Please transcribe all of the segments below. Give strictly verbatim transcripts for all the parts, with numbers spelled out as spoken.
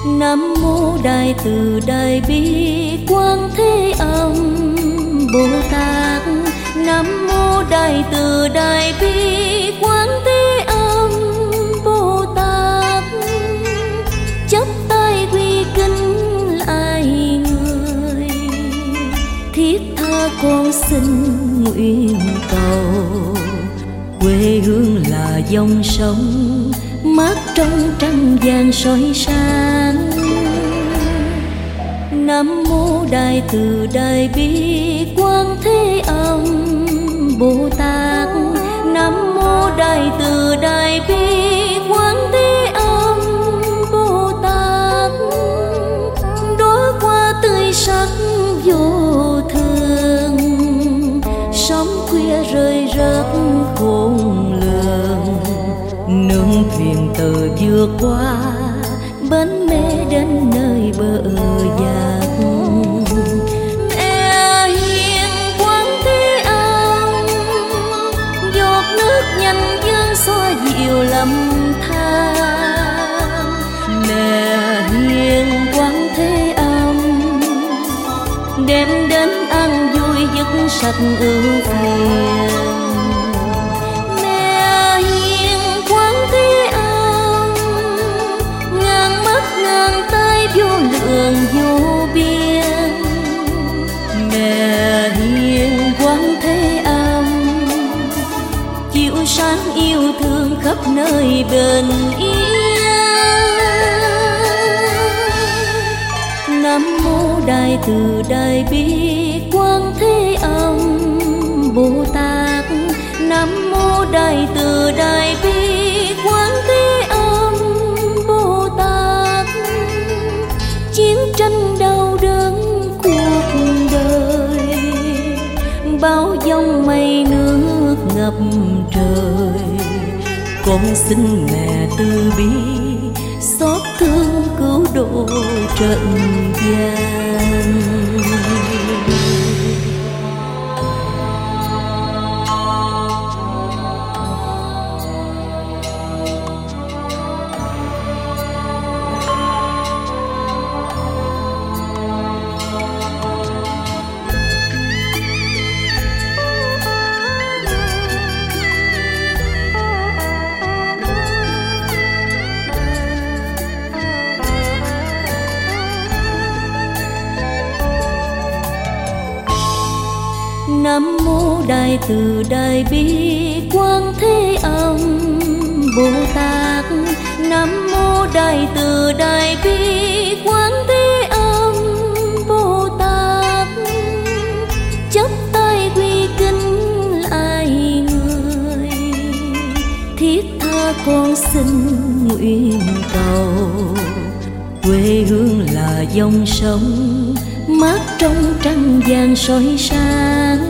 Nam mô Đại Từ Đại Bi Quán Thế Âm Bồ Tát. Nam mô Đại Từ Đại Bi Quán Thế Âm Bồ Tát. Chắp tay quy kính lại người, thiết tha con xin nguyện cầu. Quê hương là dòng sông mát trong trăng vàng soi sáng. Nam mô Đại Từ Đại Bi Quán Thế Âm Bồ Tát. Nam mô Đại Từ Đại Bi Quán Thế Âm Bồ Tát. Đóa hoa tươi sắc vô thường, sóng khuya rơi rớt khôn lường. Nương thuyền từ vượt qua bến mê đến nơi bờ giác. Mẹ hiền Quán Thế Âm, giọt nước nhanh dâng xoa dịu lầm than. Mẹ hiền Quán Thế Âm, đem đến an vui dứt sạch ưu phiền. Vô lượng vô biên, mẹ hiền Quán Thế Âm, chiếu sáng yêu thương khắp nơi bình yên. Nam mô Đại Từ Đại Bi Quán Thế Âm Bồ Tát. Nam mô Đại Từ Đại Bi Quán Thế Âm Bồ Tát. Chiến tranh đau đớn cuộc đời, bão giông mây nước ngập trời. Con xin mẹ từ bi xót thương cứu độ trần gian. Nam mô Đại Từ Đại Bi Quán Thế Âm Bồ Tát. Nam mô Đại Từ Đại Bi Quán Thế Âm Bồ Tát. Chắp tay quy kính lại người, thiết tha con xin nguyện cầu. Quê hương là dòng sông mát trong trăng vàng soi sáng.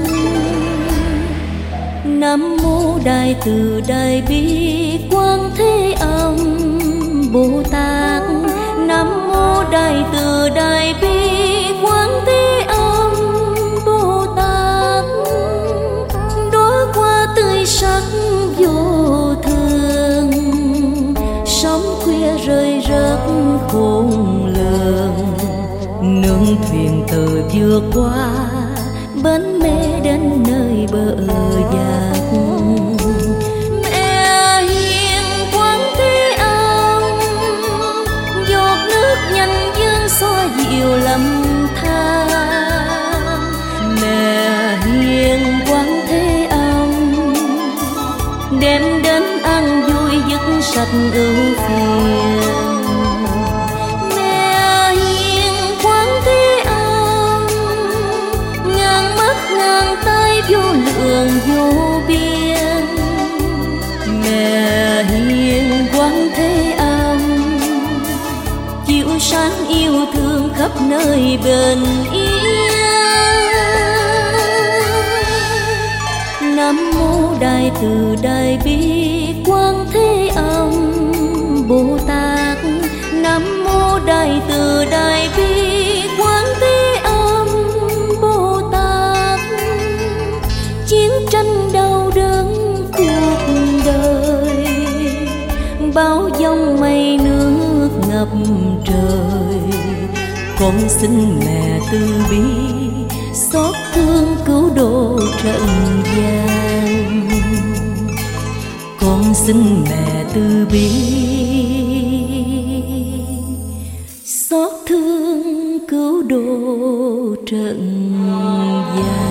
Nam mô Đại Từ Đại Bi Quán Thế Âm Bồ Tát. Nam mô Đại Từ Đại Bi Quán Thế Âm Bồ Tát. Đóa hoa tươi sắc vô thường, sóng khuya rơi rớt khôn lường. Nương thuyền từ vượt qua bến mê đến nơi bờ giác. Mẹ hiền Quán Thế Âm, giọt nước nhanh dâng xoa dịu lầm than. Mẹ hiền Quán Thế Âm, đem đến an vui dứt sạch ưu phiền. Vô lượng vô biên, mẹ hiền Quán Thế Âm, chiếu sáng yêu thương khắp nơi bình yên. Nam mô Đại Từ Đại Bi Quán Thế Âm Bồ Tát. Nam mô Đại Từ Đại Bi Quán Thế Âm Bồ Tát. Chiến tranh đau đớn cuộc đời, bão giông mây nước ngập trời. con xin mẹ từ bi xót thương cứu độ trần gian. Con xin mẹ từ bi xót thương cứu độ trần gian.